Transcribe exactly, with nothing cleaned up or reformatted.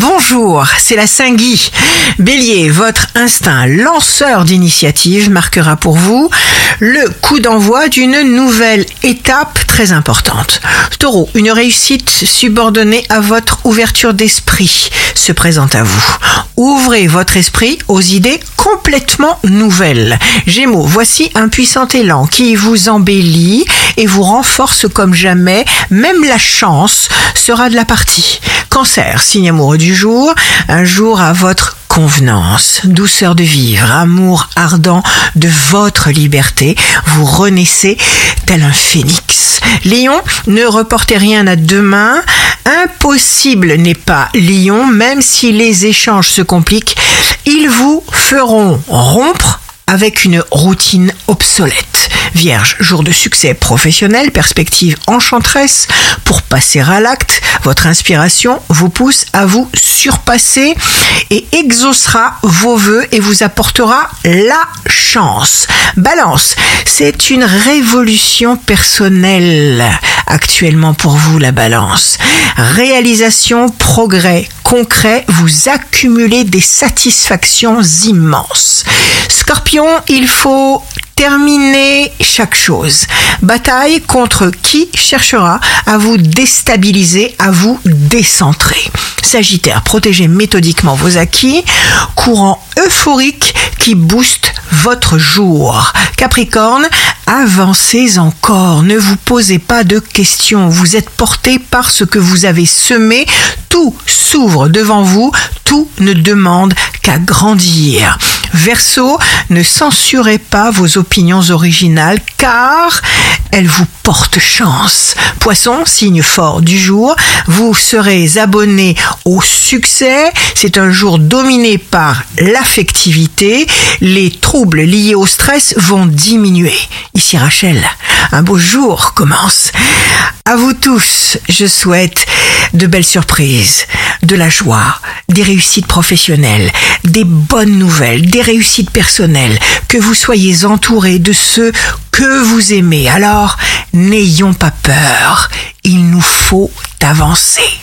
Bonjour, c'est la Saint-Guy. Bélier, votre instinct lanceur d'initiative marquera pour vous le coup d'envoi d'une nouvelle étape très importante. Taureau, une réussite subordonnée à votre ouverture d'esprit se présente à vous. Ouvrez votre esprit aux idées complètement nouvelles. Gémeaux, voici un puissant élan qui vous embellit et vous renforce comme jamais. Même la chance sera de la partie. Cancer, signe amoureux du jour, un jour à votre convenance, douceur de vivre, amour ardent de votre liberté, vous renaissez tel un phénix. Lion, ne reportez rien à demain, impossible n'est pas Lion, même si les échanges se compliquent, ils vous feront rompre avec une routine obsolète. Vierge, jour de succès professionnel, perspective enchanteresse pour passer à l'acte. Votre inspiration vous pousse à vous surpasser et exaucera vos vœux et vous apportera la chance. Balance, c'est une révolution personnelle actuellement pour vous, la Balance. Réalisation, progrès concret, vous accumulez des satisfactions immenses. Scorpion, il faut terminer chaque chose. Bataille contre qui cherchera à vous déstabiliser, à vous décentrer. Sagittaire, protégez méthodiquement vos acquis. Courant euphorique qui booste votre jour. Capricorne, avancez encore. Ne vous posez pas de questions. Vous êtes porté par ce que vous avez semé. Tout s'ouvre devant vous. Tout ne demande qu'à grandir. Verseau, ne censurez pas vos opinions originales car elles vous portent chance. Poisson, signe fort du jour, vous serez abonné au succès. C'est un jour dominé par l'affectivité. Les troubles liés au stress vont diminuer. Ici Rachel, un beau jour commence. À vous tous, je souhaite de belles surprises, de la joie, des réussites professionnelles, des bonnes nouvelles, des réussites personnelles, que vous soyez entourés de ceux que vous aimez. Alors, n'ayons pas peur, il nous faut avancer.